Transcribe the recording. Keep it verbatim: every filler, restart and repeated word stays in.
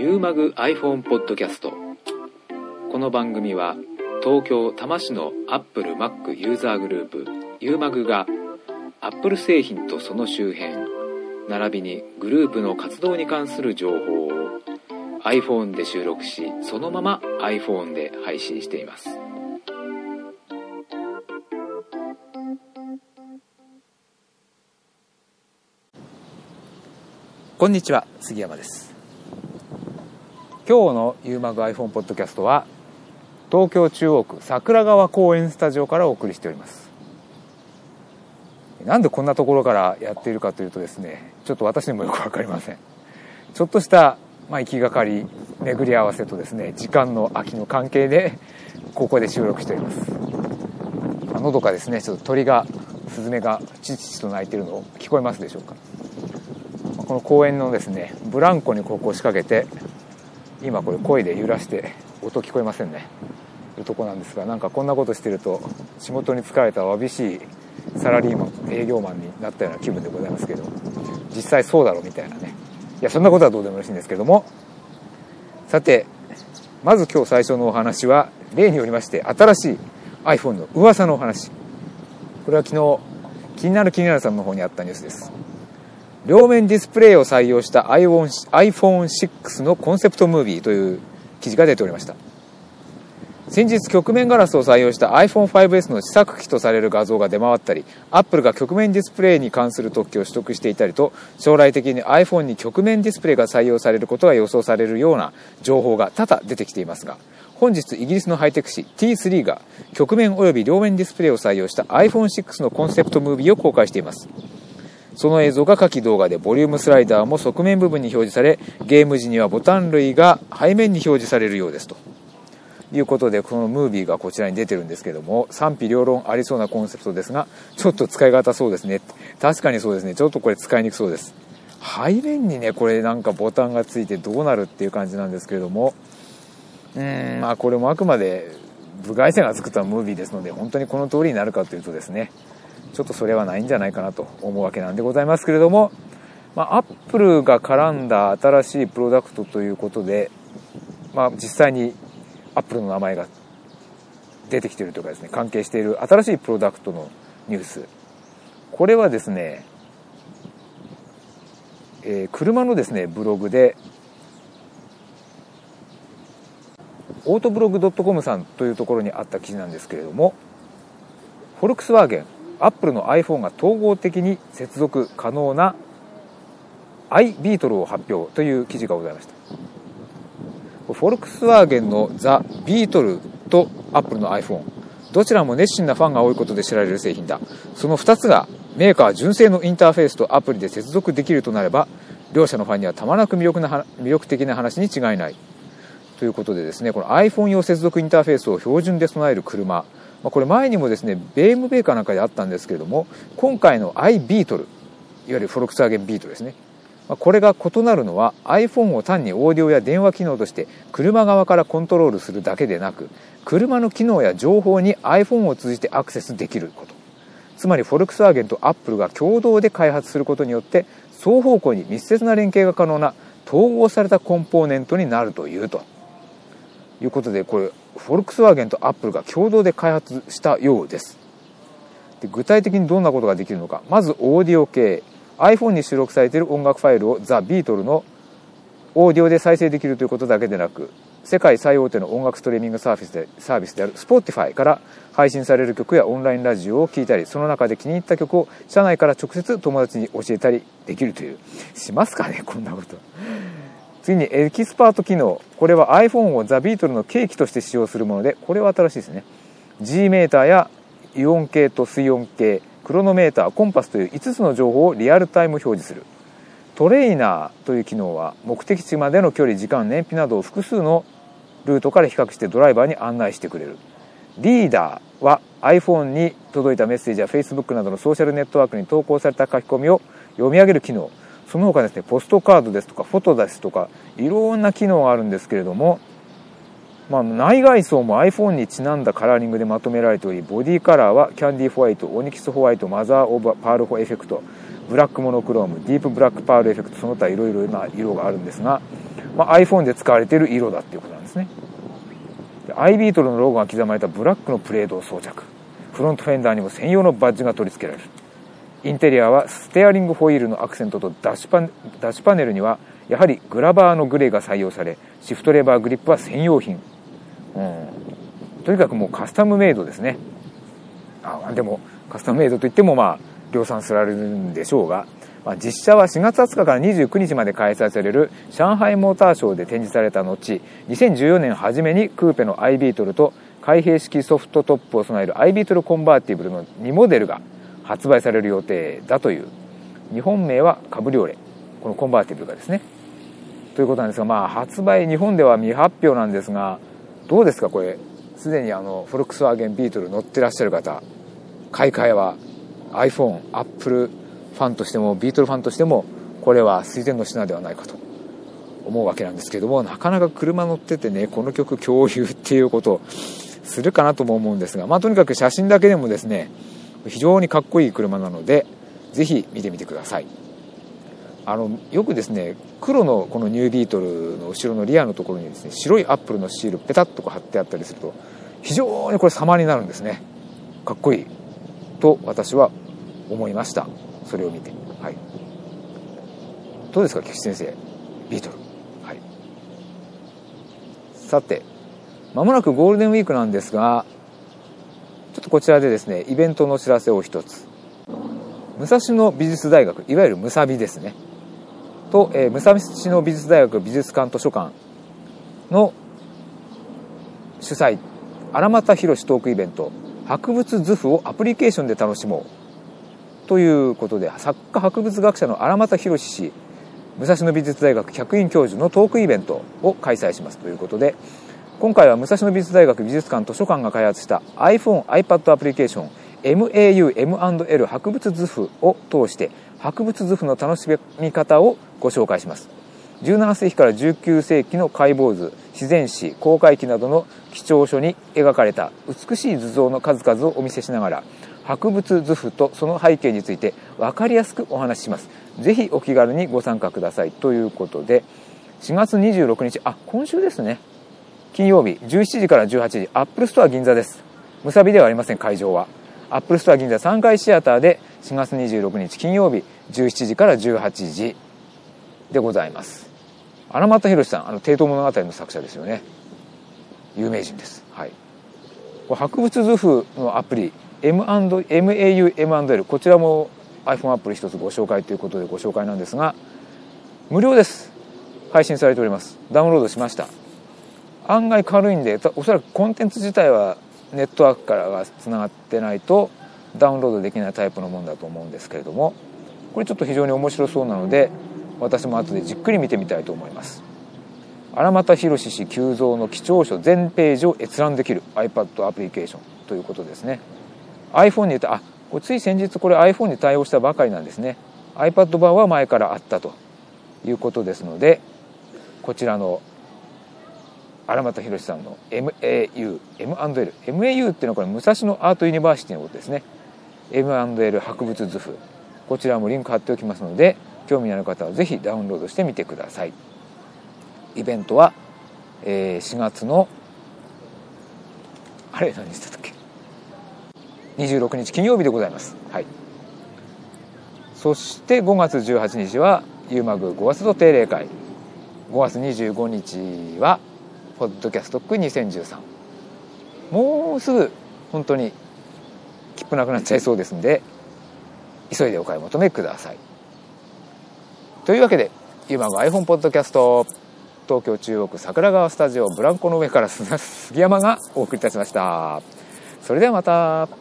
ユーマグ iPhone ポッドキャスト。この番組は東京多摩市の Apple Mac ユーザーグループユーマグが Apple 製品とその周辺並びにグループの活動に関する情報を iPhone で収録し、そのまま iPhone で配信しています。こんにちは、杉山です。今日のユーマグ iPhone ポッドキャストは東京中央区桜川公園スタジオからお送りしております。なんでこんなところからやっているかというとですね、ちょっと私にもよくわかりません。ちょっとしたまあ行きがかり、巡り合わせとですね、時間の空きの関係でここで収録しております。まあ、のどかですね。ちょっと鳥が、スズメがチチチと鳴いているのを聞こえますでしょうか。まあ、この公園のですねブランコにここを仕掛けて、今これ声で揺らして音聞こえませんねというとこなんですが、なんかこんなことしてると仕事に疲れたわびしいサラリーマン営業マンになったような気分でございますけど、実際そうだろうみたいなね。いや、そんなことはどうでもよろしいんですけども、さてまず今日最初のお話は例によりまして新しい iPhone の噂のお話。これは昨日気になる気になるさんの方にあったニュースです。両面ディスプレイを採用した アイフォンシックス のコンセプトムービーという記事が出ておりました。先日曲面ガラスを採用した アイフォンファイブエス の試作機とされる画像が出回ったり、アップルが曲面ディスプレイに関する特許を取得していたりと、将来的に iPhone に曲面ディスプレイが採用されることが予想されるような情報が多々出てきていますが、本日イギリスのハイテク誌 ティースリー が曲面および両面ディスプレイを採用した アイフォンシックス のコンセプトムービーを公開しています。その映像が下記動画で、ボリュームスライダーも側面部分に表示され、ゲーム時にはボタン類が背面に表示されるようですということで、このムービーがこちらに出てるんですけども、賛否両論ありそうなコンセプトですが、ちょっと使い方そうですね。確かにそうですね。ちょっとこれ使いにくそうです。背面にね、これなんかボタンがついてどうなるっていう感じなんですけれども、うーんまあこれもあくまで部外者が作ったムービーですので、本当にこの通りになるかというとですね、ちょっとそれはないんじゃないかなと思うわけなんでございますけれども、まあ、アップルが絡んだ新しいプロダクトということで、まあ、実際にアップルの名前が出てきているというかですね、関係している新しいプロダクトのニュース。これはですね、えー、車のですねブログでオートブログ ドットコム さんというところにあった記事なんですけれども、フォルクスワーゲンアップルの iPhone が統合的に接続可能な i ビートルを発表という記事がございました。フォルクスワーゲンのザ・ビートルとアップルの iPhone、 どちらも熱心なファンが多いことで知られる製品だ。そのふたつがメーカー純正のインターフェースとアプリで接続できるとなれば、両者のファンにはたまらなく魅力な魅力的な話に違いないということでですね、この iPhone 用接続インターフェースを標準で備える車、まあ、これ前にもですねベームベーカーなんかであったんですけれども、今回の i ビートル、いわゆるフォルクスワーゲンビートルですね、まあ、これが異なるのは iPhone を単にオーディオや電話機能として車側からコントロールするだけでなく、車の機能や情報に iPhone を通じてアクセスできること。つまりフォルクスワーゲンとアップルが共同で開発することによって双方向に密接な連携が可能な統合されたコンポーネントになるというということで、これフォルクスワーゲンとアップルが共同で開発したようです。で、具体的にどんなことができるのか。まずオーディオ系、 iPhone に収録されている音楽ファイルをザ・ビートルのオーディオで再生できるということだけでなく、世界最大手の音楽ストリーミングサービスでサービスである Spotify から配信される曲やオンラインラジオを聴いたり、その中で気に入った曲を社内から直接友達に教えたりできるという。しますかね、こんなこと。次にエキスパート機能。これは iPhone をザ・ビートルの契機として使用するもので、これは新しいですね。 G メーターやイオン計と水温計、クロノメーター、コンパスといういつつの情報をリアルタイム表示する。トレイナーという機能は目的地までの距離、時間、燃費などを複数のルートから比較してドライバーに案内してくれる。リーダーは iPhone に届いたメッセージや Facebook などのソーシャルネットワークに投稿された書き込みを読み上げる機能。その他ですね、ポストカードですとかフォトですとかいろんな機能があるんですけれども、まあ、内外装も iPhone にちなんだカラーリングでまとめられており、ボディカラーはキャンディーホワイト、オニキスホワイト、マザーオブパールエフェクト、ブラックモノクローム、ディープブラックパールエフェクト、その他いろいろな色があるんですが、 まあ、iPhone で使われている色だっていうことなんですね。アイビートルのロゴが刻まれたブラックのプレートを装着。フロントフェンダーにも専用のバッジが取り付けられる。インテリアはステアリングホイールのアクセントとダッシュパネ、ダッシュパネルにはやはりグラバーのグレーが採用され、シフトレバーグリップは専用品。うん、とにかくもうカスタムメイドですね。あ、でもカスタムメイドといってもまあ量産されるんでしょうが、まあ、実写はしがつはつかからにじゅうくにちまで開催される上海モーターショーで展示された後、にせんじゅうよねん初めにクーペの アイビートルと開閉式ソフトトップを備える アイビートルコンバーティブルのにモデルが発売される予定だという。日本名はカブリオレ、このコンバーティブルがですね、ということなんですが、まあ発売日本では未発表なんですが、どうですかこれ、すでにあのフォルクスワーゲンビートル乗ってらっしゃる方、買い替えは iPhone、Apple ファンとしてもビートルファンとしてもこれは垂涎の品ではないかと思うわけなんですけれども、なかなか車乗っててね、この曲共有っていうことをするかなとも思うんですが、まあとにかく写真だけでもですね、非常にかっこいい車なのでぜひ見てみてください。あのよくですね、黒のこのニュービートルの後ろのリアのところにですね、白いアップルのシールペタッと貼ってあったりすると非常にこれ様になるんですね。かっこいいと私は思いました。それを見て、はい、どうですか岸先生、ビートル、はい、さてまもなくゴールデンウィークなんですが、ちょっとこちらでですねイベントのお知らせを一つ。武蔵野美術大学、いわゆるムサビですねと、えー、武蔵野美術大学美術館図書館の主催荒俣宏トークイベント、博物図譜をアプリケーションで楽しもうということで、作家博物学者の荒俣宏氏、武蔵野美術大学客員教授のトークイベントを開催しますということで、今回は武蔵野美術大学美術館図書館が開発した iPhone、iPad アプリケーション エムエーユーエムアンドエル 博物図譜を通して博物図譜の楽しみ方をご紹介します。じゅうななせいきからじゅうきゅうせいきの解剖図、自然史、航海記などの貴重書に描かれた美しい図像の数々をお見せしながら、博物図譜とその背景について分かりやすくお話しします。ぜひお気軽にご参加くださいということで、しがつにじゅうろくにち、あ、今週ですね、金曜日じゅうしちじからじゅうはちじ、アップルストア銀座です。ムサビではありません、会場はアップルストア銀座さんがいシアターでしがつにじゅうろくにち金曜日じゅうしちじからじゅうはちじでございます。荒俣宏さん、あの帝都物語の作者ですよね。有名人です。はい、博物図譜のアプリ エムエーユーエムアンドエル、 こちらも iPhone アプリ一つご紹介ということでご紹介なんですが、無料です。配信されております。ダウンロードしました。案外軽いんで、おそらくコンテンツ自体はネットワークからがつながってないとダウンロードできないタイプのものだと思うんですけれども、これちょっと非常に面白そうなので私も後でじっくり見てみたいと思います。荒俣宏氏急増の貴重書全ページを閲覧できる iPad アプリケーションということですね。 iPhone に言うと、あ、これつい先日これ iPhone に対応したばかりなんですね。 iPad 版は前からあったということですので、こちらの荒俣宏さんの エムエーユー エムアンドエル エムエーユー っていうのはこれ武蔵野アートユニバーシティのことですね。 エムアンドエル 博物図譜、こちらもリンク貼っておきますので、興味のある方はぜひダウンロードしてみてください。イベントは、えー、しがつのあれ何日だったっけ、にじゅうろくにち金曜日でございます。はい、そしてごがつじゅうはちにちはユーマグごがつ度定例会、ごがつにじゅうごにちはポッドキャストックにせんじゅうさん、もうすぐ本当に切符なくなっちゃいそうですので急いでお買い求めください。というわけでユーマグ iPhone ポッドキャスト、東京中央区桜川スタジオブランコの上から杉山がお送りいたしました。それではまた。